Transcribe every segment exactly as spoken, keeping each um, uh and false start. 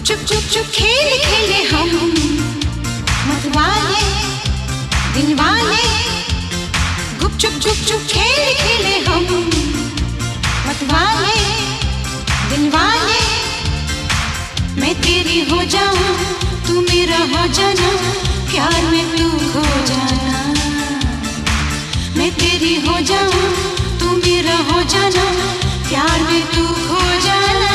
चुप चुप चुप खेल खेले हम मतवाले दिलवाले, गुप चुप चुप चुप खेल खेले हम मतवाले दिलवाले। मैं तेरी हो जाऊं तू मेरा हो जाना, प्यार में तू खो जाना। मैं तेरी हो जाऊं तू मेरा हो जाना, प्यार में तू खो जाना।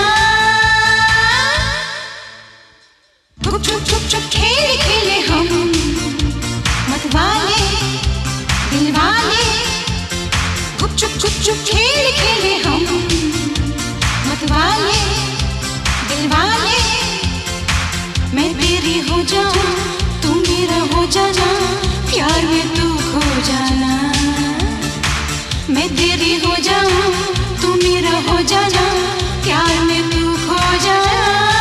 गुप चुप चुप चुप खेल खेले हम मतवाले दिलवाले, गुप चुप चुप चुप खेल खेले हम मतवाले दिलवाले। मैं तेरी हो जाऊं तू मेरा हो जाना, प्यार में तू खो जाना। मैं तेरी हो जाऊं तू मेरा हो जाना, प्यार में तू खो जाना।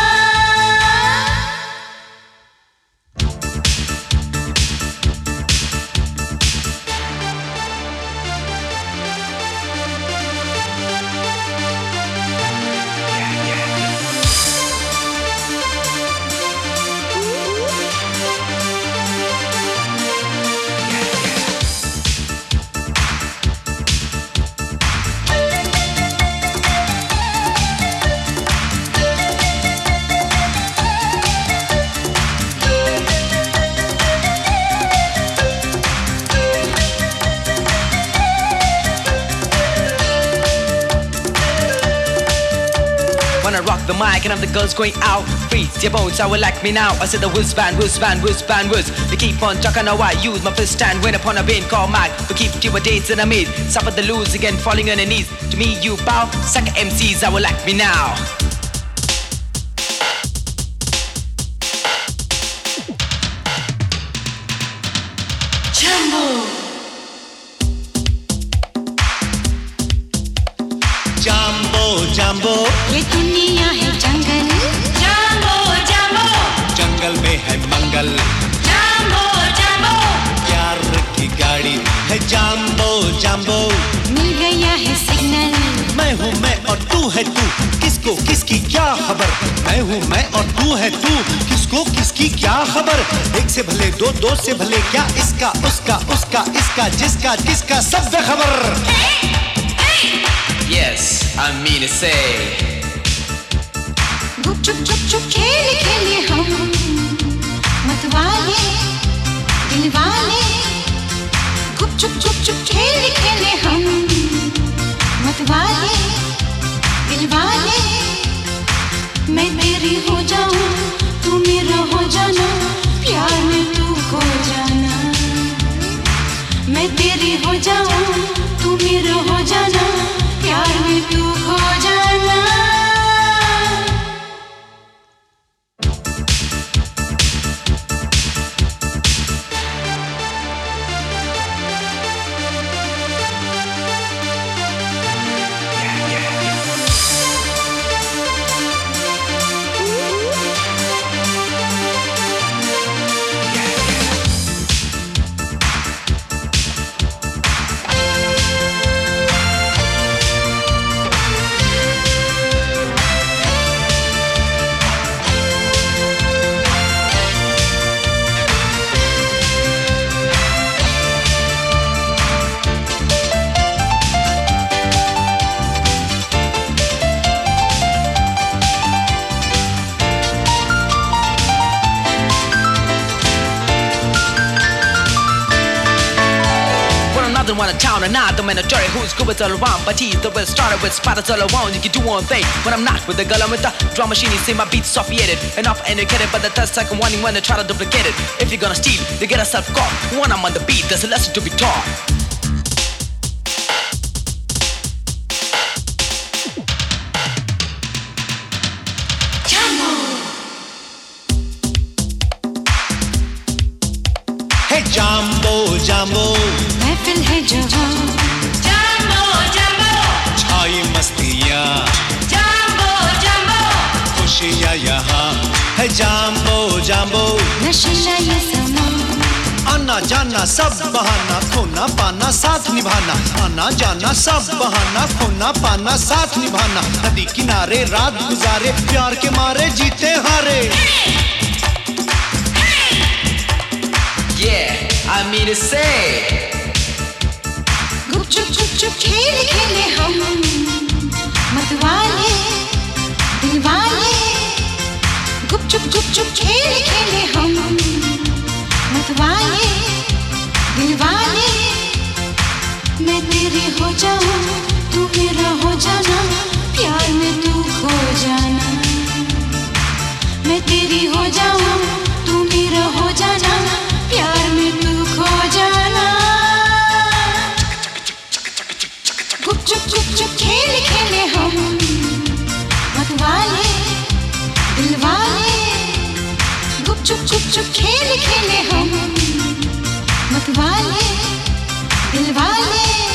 When I rock the mic and I'm the girls going out, freeze your bones, I will like me now. I said the whiz band, whiz band, whiz band, whiz. They keep on talking, now I use my fist stand when upon a vein called mic. To keep you a dates and a maze, suffer the lose again, falling on your knees. To me you bow, sucker M Cs, I will like me now. Jumbo, Jumbo, Jumbo, ये दुनिया है जंगल। Jumbo, Jumbo, जंगल में है मंगल। Jumbo, Jumbo, प्यार की गाड़ी है Jumbo, Jumbo। मिल गया है सिग्नल। मैं हूँ मैं और तू है तू, किसको किसकी क्या खबर। मैं हूँ मैं और तू है तू, किसको किसकी क्या खबर। एक से भले दो, दो से भले क्या, इसका उसका उसका इसका जिसका जिसका सब बेखबर। Yes, I mean to say. गुप चुप चुप चुप खेल खेले हम मतवाले दिलवाले, गुप चुप चुप चुप खेल खेले हम मतवाले दिलवाले। मैं तेरी हो जाऊं तू मेरा हो जाना, प्यार में तू खो जाना। मैं तेरी हो जाऊं तू मेरा हो जाना, प्यार में तू खो जाना। One a town and not the mandatory who's good with all around, but he's the best started with spotters all around. You can do one thing when I'm not with the girl, I'm with the drum machine. You see my beats sophisticated and off educated, but the third second one you want to try to duplicate it. If you're gonna steal, you get yourself caught. When I'm on the beat, there's a lesson to be taught. Jumbo, Hey Jumbo, Jumbo, महफिल है जवां। Jumbo, Jumbo, छाई मस्तियाँ, Jumbo, Jumbo, खुशियाँ यहाँ है Jumbo, Jumbo। नशीला ये समा, आना जाना करना सब बहाना, खोना पाना साथ निभाना, आना जाना सब बहाना, खोना पाना साथ निभाना, नदी किनारे रात गुजारे, प्यार के मारे जीते हारे। Yeah, I mean to say गुपचुप चुप खेल खेले हम मतवाले दिलवाले, गुपचुप चुप चुप खेल खेले हम मतवाले दिलवाले। मैं तेरी हो जाऊं तू मेरा हो जाना, प्यार में तू खो जाना। मैं तेरी हो जाऊं तू मेरा हो जाना, प्यार में तू खो जाना। गुपचुप चुप चुप खेल खेले हम मतवाले दिलवाले, गुपचुप चुप चुप खेल खेले हम मतवाले दिलवाले।